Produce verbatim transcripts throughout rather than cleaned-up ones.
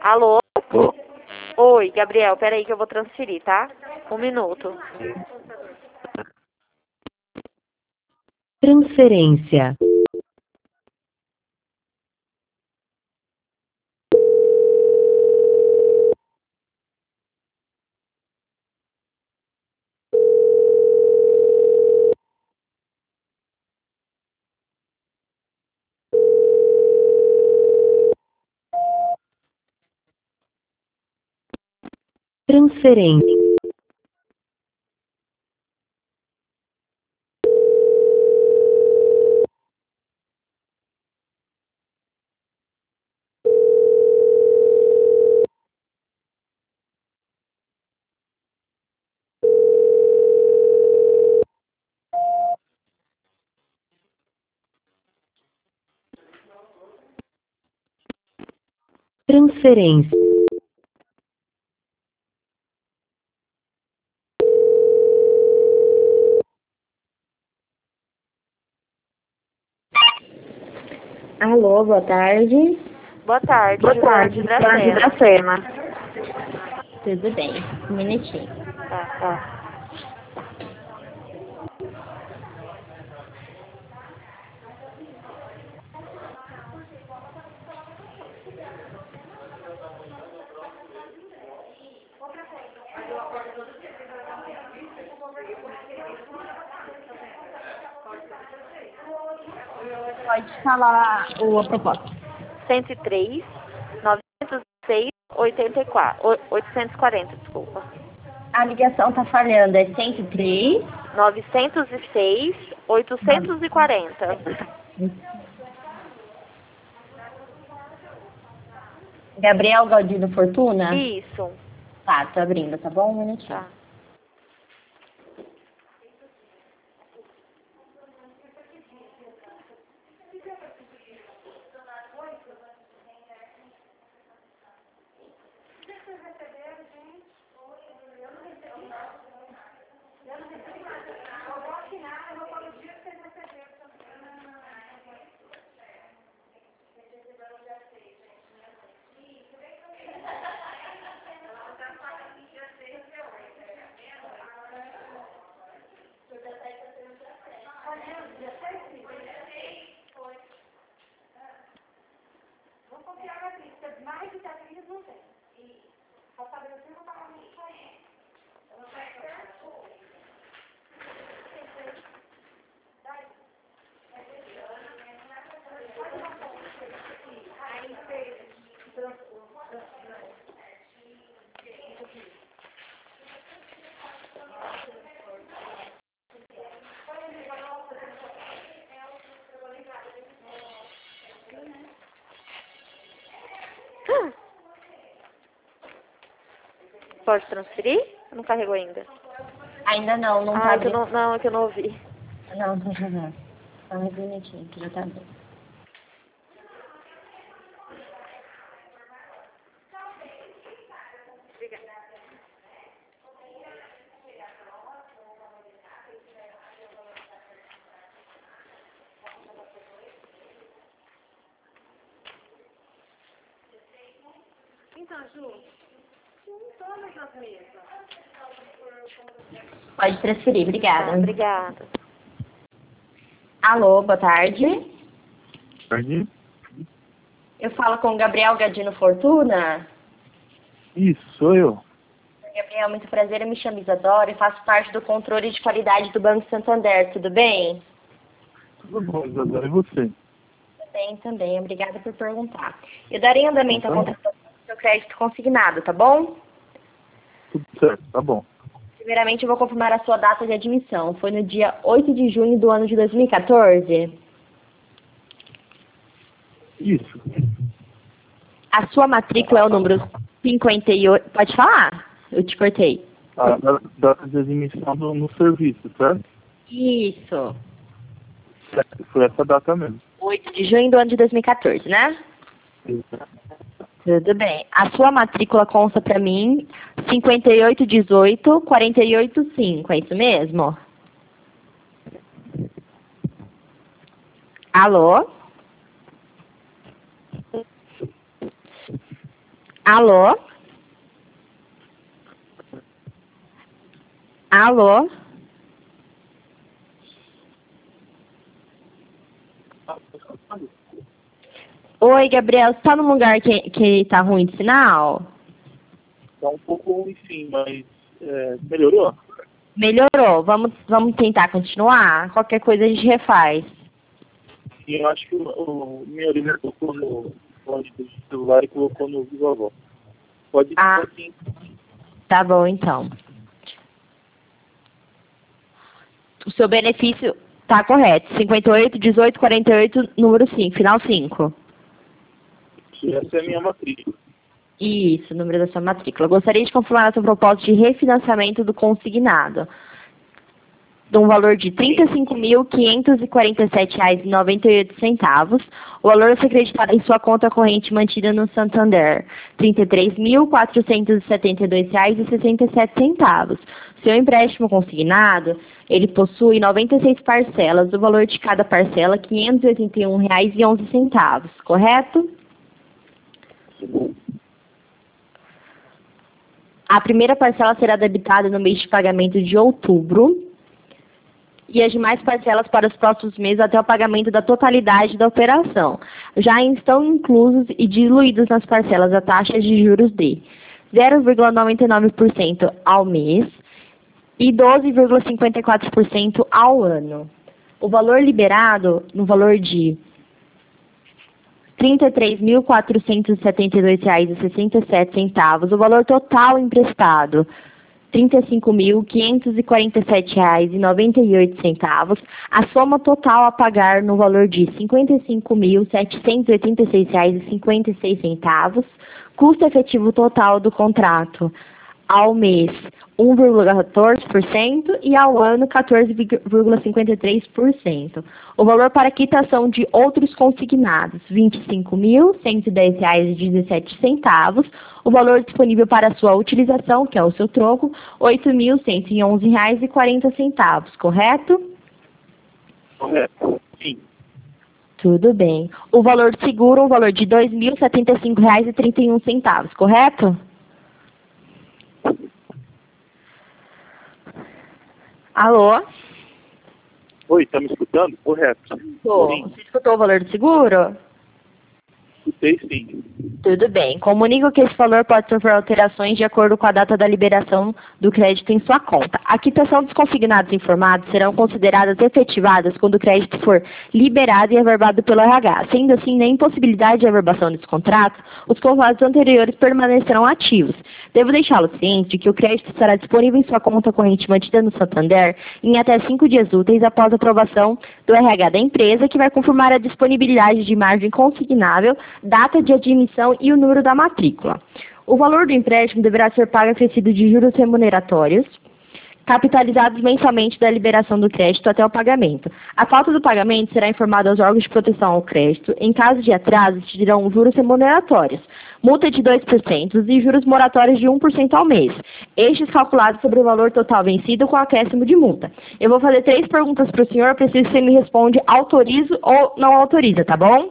Alô? Oi, Gabriel, peraí que eu vou transferir, tá? Um minuto. Transferência. Transferência. Transferência. Alô, boa tarde. Boa tarde, Boa Juliana de tarde, Juliana de Dracena. Dracena. Tudo bem, um minutinho. Tá. Tá. Pode falar o, a proposta. cento e três, novecentos e seis, oitenta e quatro. oi- oitocentos e quarenta, desculpa. A ligação tá falhando, é cento e três. novecentos e seis, oitocentos e quarenta. Gabriel Galdino Fortuna? Isso. Tá, tô abrindo, tá bom? Um minutinho. Tá. Pode transferir? Não carregou ainda. Ainda não, não tá Ah, é que eu abrindo. não, não, é que eu não ouvi. Não, não, não, não. Só mais um minutinho, que já tá abrindo. Pode transferir, obrigada. Tá, obrigada. Alô, boa tarde. Tarde? Eu falo com o Gabriel Galdino Fortuna. Isso, sou eu. Gabriel, muito prazer, eu me chamo Isadora e faço parte do controle de qualidade do Banco Santander, tudo bem? Tudo bom, Isadora, e você? Tudo bem também, obrigada por perguntar. Eu darei andamento à Então, tá bom. contratação do seu crédito consignado, tá bom? Tudo certo, tá bom. Primeiramente, eu vou confirmar a sua data de admissão. Foi no dia oito de junho do ano de dois mil e quatorze? Isso. A sua matrícula é o número cinquenta e oito... Pode falar? Eu te cortei. A da- data de admissão do, no serviço, certo? Isso. Certo, foi essa data mesmo. oito de junho do ano de dois mil e quatorze, né? Tudo bem. A sua matrícula consta pra mim cinquenta e oito dezoito, quarenta e oito cinco, é isso mesmo? Alô? Alô? Alô? Oi, Gabriel, você tá num lugar que, que tá ruim de sinal? Tá um pouco ruim sim, mas é, melhorou? Melhorou. Vamos, vamos tentar continuar? Qualquer coisa a gente refaz. E eu acho que o, o minha orelha tocou no fone do celular e colocou no Viva. Pode ser Ah. assim. Tá bom, então. O seu benefício tá correto. cinquenta e oito, dezoito, quarenta e oito, número cinco, final cinco. Essa é a minha matrícula. Isso, o número da sua matrícula. Gostaria de confirmar a sua proposta de refinanciamento do consignado, de um valor de trinta e cinco mil, quinhentos e quarenta e sete reais e noventa e oito centavos. O valor a ser acreditado em sua conta corrente mantida no Santander, trinta e três mil, quatrocentos e setenta e dois reais e sessenta e sete centavos. Seu empréstimo consignado, ele possui noventa e seis parcelas, o valor de cada parcela, quinhentos e oitenta e um reais e onze centavos, correto? A primeira parcela será debitada no mês de pagamento de outubro e as demais parcelas para os próximos meses até o pagamento da totalidade da operação. Já estão inclusos e diluídos nas parcelas a taxa de juros de zero vírgula noventa e nove por cento ao mês e doze vírgula cinquenta e quatro por cento ao ano. O valor liberado, no valor de trinta e três mil, quatrocentos e setenta e dois reais e sessenta e sete centavos. O valor total emprestado, trinta e cinco mil, quinhentos e quarenta e sete reais e noventa e oito centavos. A soma total a pagar no valor de cinquenta e cinco mil, setecentos e oitenta e seis reais e cinquenta e seis centavos. Custo efetivo total do contrato ao mês, um vírgula quatorze por cento e ao ano, quatorze vírgula cinquenta e três por cento. O valor para quitação de outros consignados, vinte e cinco mil, cento e dez reais e dezessete centavos. O valor disponível para sua utilização, que é o seu troco, oito mil, cento e onze reais e quarenta centavos, correto? Correto, sim. Tudo bem. O valor de seguro, um valor de dois mil, setenta e cinco reais e trinta e um centavos, correto? Alô? Oi, tá me escutando? Correto. Tô. Sim, Você escutou o valor do seguro? escutei sim. Tudo bem. Comunico que esse valor pode sofrer alterações de acordo com a data da liberação do crédito em sua conta. A quitação dos consignados informados serão consideradas efetivadas quando o crédito for liberado e averbado pelo R H. Sendo assim, na impossibilidade de averbação desse contrato, os contratos anteriores permanecerão ativos. Devo deixá-lo ciente de que o crédito estará disponível em sua conta corrente mantida no Santander em até cinco dias úteis após a aprovação do R H da empresa, que vai confirmar a disponibilidade de margem consignável, data de admissão e o número da matrícula. O valor do empréstimo deverá ser pago acrescido de juros remuneratórios, capitalizados mensalmente da liberação do crédito até o pagamento. A falta do pagamento será informada aos órgãos de proteção ao crédito. Em caso de atraso, se dirão juros remuneratórios, multa de dois por cento e juros moratórios de um por cento ao mês. Estes calculados sobre o valor total vencido com acréscimo de multa. Eu vou fazer três perguntas para o senhor, preciso que você me responde autorizo ou não autoriza, tá bom?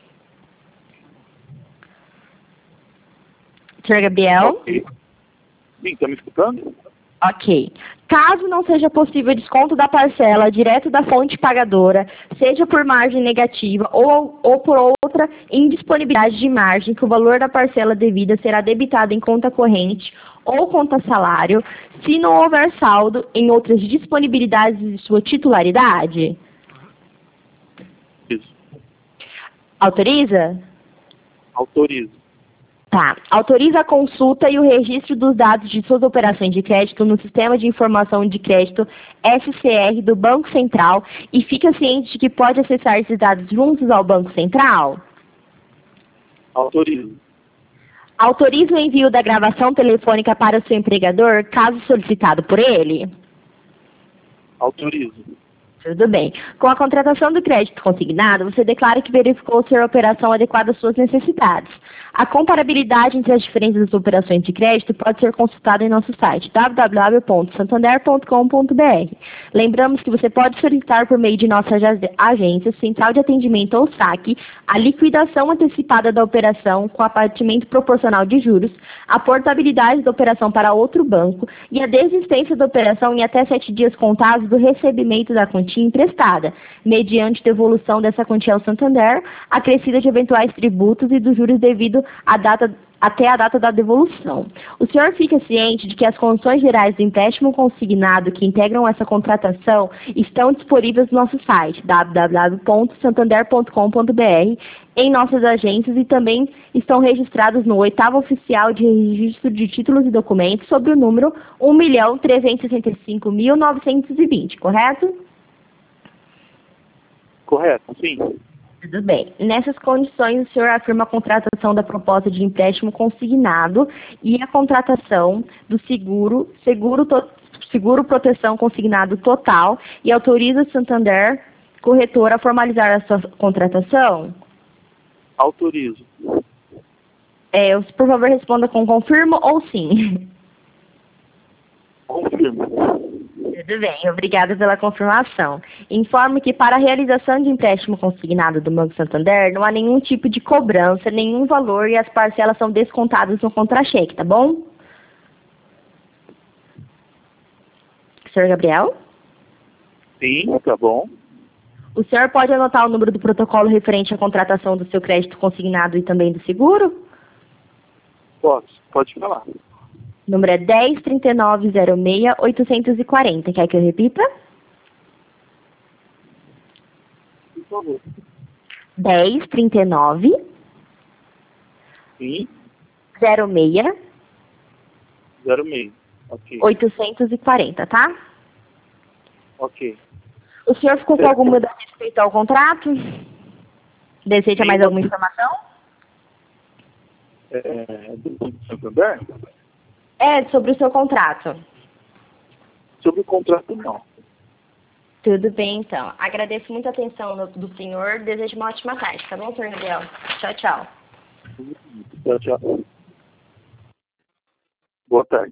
senhor Gabriel? Ok. Sim, tá me escutando? Ok. Caso não seja possível desconto da parcela direto da fonte pagadora, seja por margem negativa ou, ou por outra indisponibilidade de margem, que o valor da parcela devida será debitado em conta corrente ou conta salário, se não houver saldo em outras disponibilidades de sua titularidade? Isso. Autoriza? Autorizo. Tá. Autoriza a consulta e o registro dos dados de suas operações de crédito no Sistema de Informação de Crédito S C R do Banco Central e fica ciente de que pode acessar esses dados juntos ao Banco Central? Autorizo. Autoriza o envio da gravação telefônica para o seu empregador, caso solicitado por ele? Autorizo. Tudo bem. Com a contratação do crédito consignado, você declara que verificou ser a operação adequada às suas necessidades. A comparabilidade entre as diferentes operações de crédito pode ser consultada em nosso site w w w ponto santander ponto com ponto b r. Lembramos que você pode solicitar por meio de nossas agências, Central de Atendimento ou saque, a liquidação antecipada da operação com abatimento proporcional de juros, a portabilidade da operação para outro banco e a desistência da operação em até sete dias contados do recebimento da quantia emprestada, mediante devolução dessa quantia ao Santander, acrescida de eventuais tributos e dos juros devido à data, até a data da devolução. O senhor fica ciente de que as condições gerais do empréstimo consignado que integram essa contratação estão disponíveis no nosso site w w w ponto santander ponto com ponto b r, em nossas agências e também estão registrados no oitavo oficial de registro de títulos e documentos sobre o número um milhão trezentos e sessenta e cinco mil novecentos e vinte, correto? Correto, sim. Tudo bem. Nessas condições, o senhor afirma a contratação da proposta de empréstimo consignado e a contratação do seguro, seguro, to, seguro proteção consignado total e autoriza o Santander corretor a formalizar a sua contratação? Autorizo. É, por favor, responda com confirmo ou sim. Confirmo. Tudo bem, obrigada pela confirmação. Informo que para a realização de empréstimo consignado do Banco Santander não há nenhum tipo de cobrança, nenhum valor e as parcelas são descontadas no contra-cheque, tá bom? senhor Gabriel? Sim, tá bom. O senhor pode anotar o número do protocolo referente à contratação do seu crédito consignado e também do seguro? Posso, pode falar. O número é dez, trinta e nove, zero seis, oitocentos e quarenta. Quer que eu repita? Por favor. dez, trinta e nove, Sim. zero seis, Zero meio. Ok. oitocentos e quarenta, tá? Ok. O senhor ficou com alguma dúvida a respeito ao contrato? Deseja mais alguma informação? É, do Banco Santander? É, sobre o seu contrato. Sobre o contrato, não. Tudo bem, então. Agradeço muito a atenção do, do senhor. Desejo uma ótima tarde, tá bom, senhor Gabriel? Tchau, tchau. Tchau, tchau. Boa tarde.